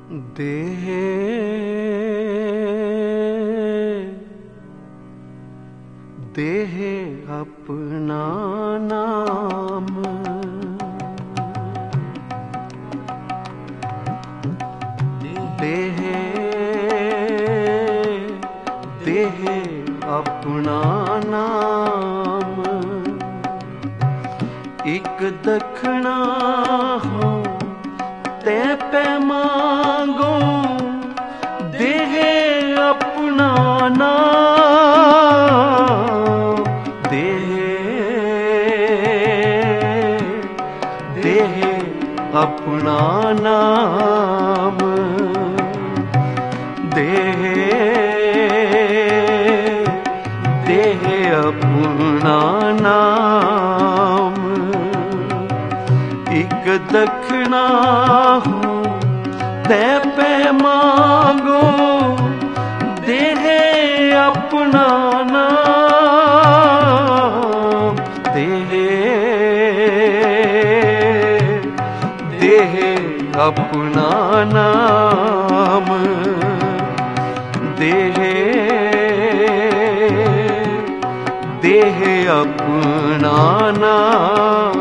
देह देह अपना नाम, देह देह अपना नाम। एक दखना हो ते पे मांगो, देह अपना नाम। देह देह अपना नाम, देह देह अपना नाम। एक दखना हो ते पे मांगो, देह अपना नाम। देह देह अपना नाम, देह देह अपना नाम।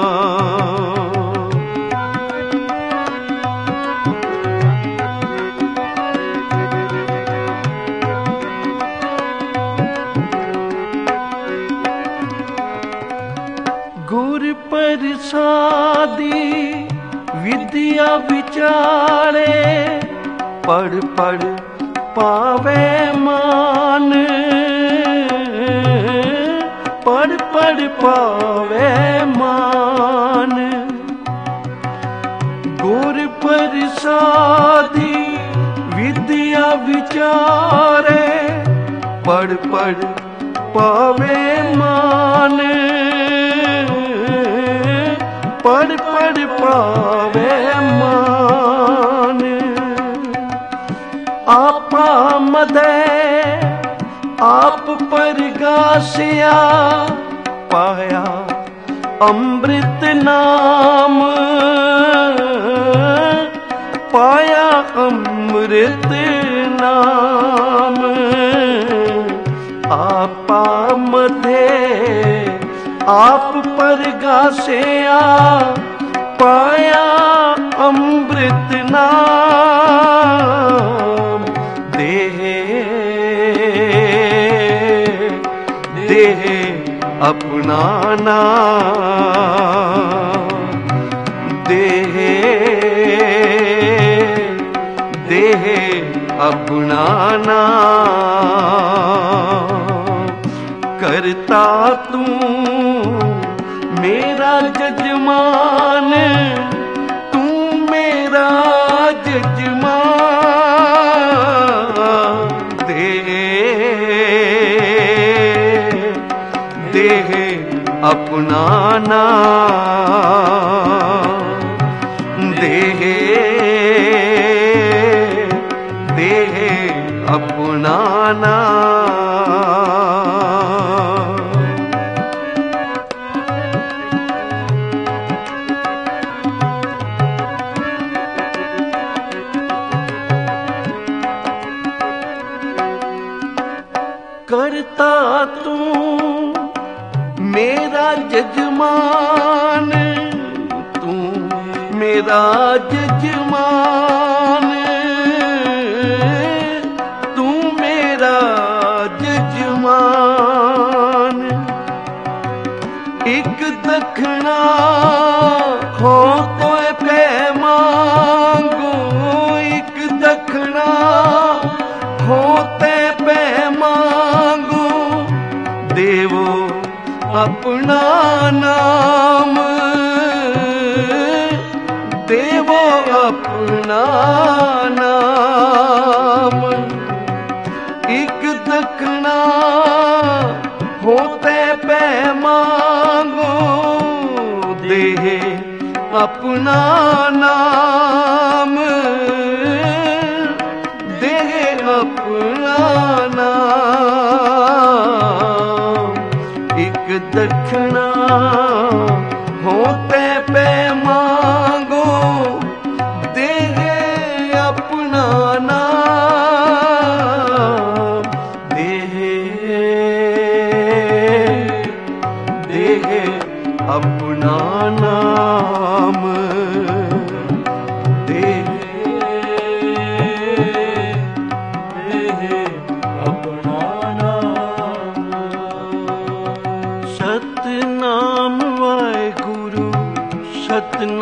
गुर प्रसादी विद्या विचारे, पढ़ पढ़ पावे मान। पढ़ पढ़ पावे मान। गुर प्रसादी विद्या विचारे, पढ़ पढ़ पावे मान। पढ़ पढ़ पावे मान। आपा मदे आप पर गासिया, पाया अमृत नाम। पाया अमृत नाम। आपा मदे आप पर गासिया, पाया अमृत नाम। देह देह अपना नाम, देह देह अपना नाम। करता तू मेरा जजमान, तू मेरा जजमान। देह देह अपना नाम, देह देह अपना नाम। करता तू मेरा जजमान, तू मेरा जजमान। तू मेरा जजमान। एक दखना हो तो पे मांगो, एक दखना होते पे मांगो, देवो अपना नाम। देवो अपना नाम। एक दखना होते पे मांगो, देह अपना नाम। देह अपना नाम। एक दखना होते पे मांगो, देह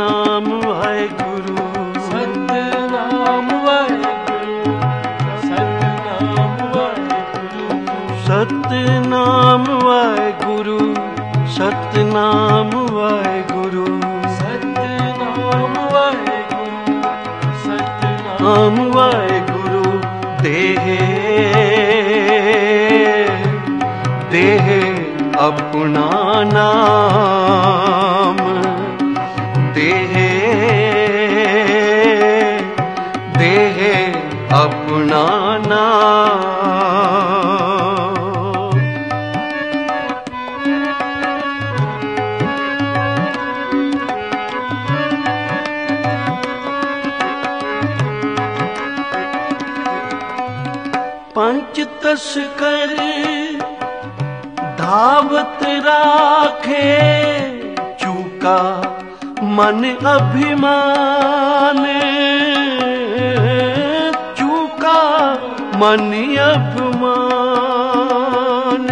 सतनाम वाहेगुरु, सतनाम वाहेगुरु, सतनाम वाहेगुरु, सतनाम वाहेगुरु, सतनाम वाहेगुरु, सतनाम वाहेगुरु, सतनाम नाम वाहेगुरु। देहे देहे अपना नाम, देहे देहे अपना नाम। पंच तस्कर धावत राखे, चूका मन अभिमान, चूका मन अभिमान।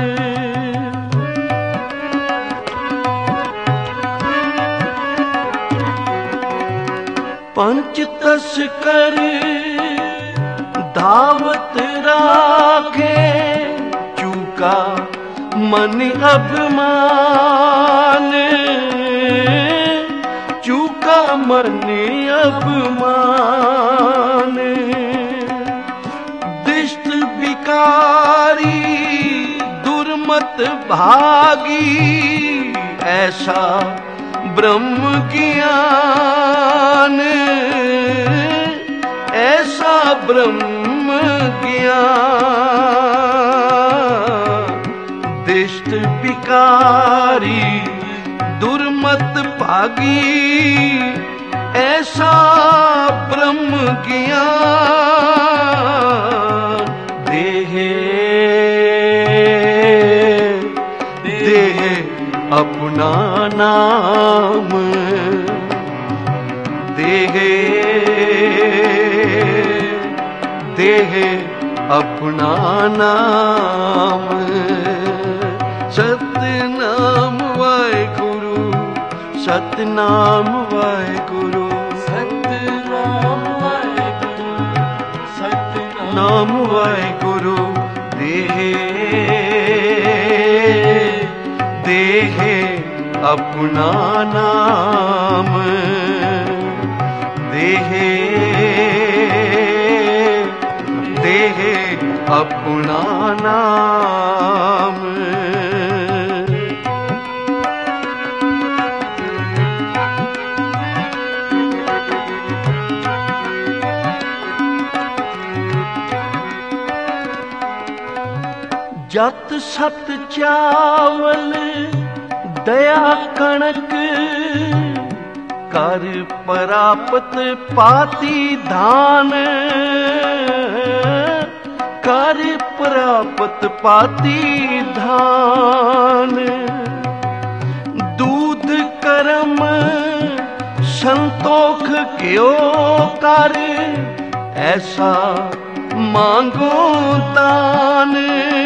पंच तस्कर धावत राखे, चूका मन अभिमान, चूका मन अभिमान। दिष्ट विकारी दुर्मत भागी, ऐसा ब्रह्म ज्ञान, ऐसा ब्रह्म ज्ञान। दिष्ट विकारी दुर्मत भागी, ऐसा ब्रह्म ज्ञान। देहे देहे अपना नाम, देहे देहे अपना नाम। सतनाम वाहेगुरु, सतनाम वाहेगुरु, सतनाम वाहेगुरु, सतनाम नाम वाहेगुरु। देहे देहे अपना नाम, देहे देहे अपना नाम। जत सत चावल दया कणक, कर परापत पाती धान, कर परापत पाती धान। दूध करम संतोख क्यों कर, ऐसा मांगो दान,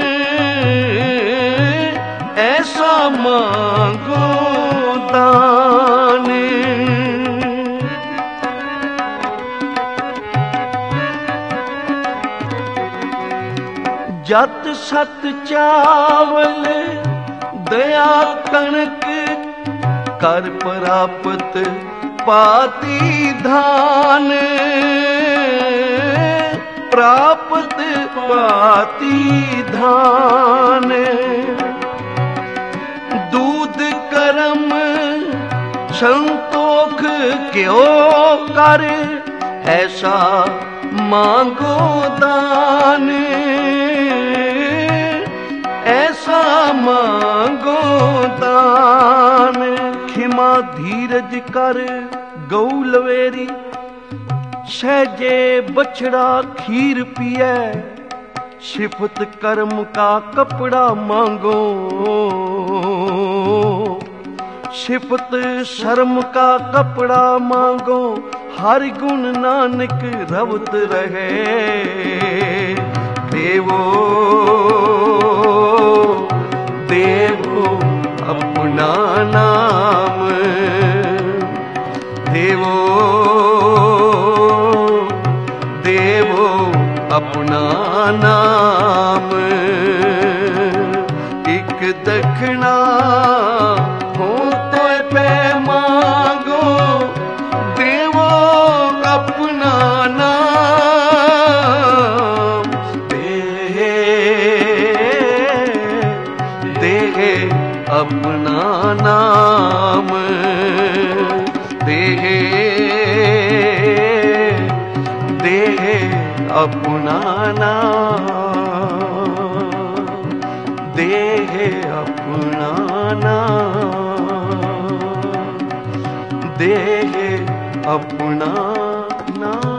ऐसा मांगो दान। जत सत चावल दया कणक, कर परापत पाती धान, प्रापत पाती धान। दूध करम संतोख क्यों कर, ऐसा मांगो दान, ऐसा मांगो दान। खिमा धीरज कर गौ लवेरी, सहजे बछड़ा खीर पिए, सिफत कर्म का कपड़ा मांगो, सिफत शर्म का कपड़ा मांगो। हर गुण नानक रवत रहे, देवो देवो अपना नाम, देवो देवो अपना नाम, एक दक्षिणा हो तो पे मांगो, देवो अपना नाम। दे अपना नाम, दे अपना नाम, दे अपना नाम, दे अपना नाम।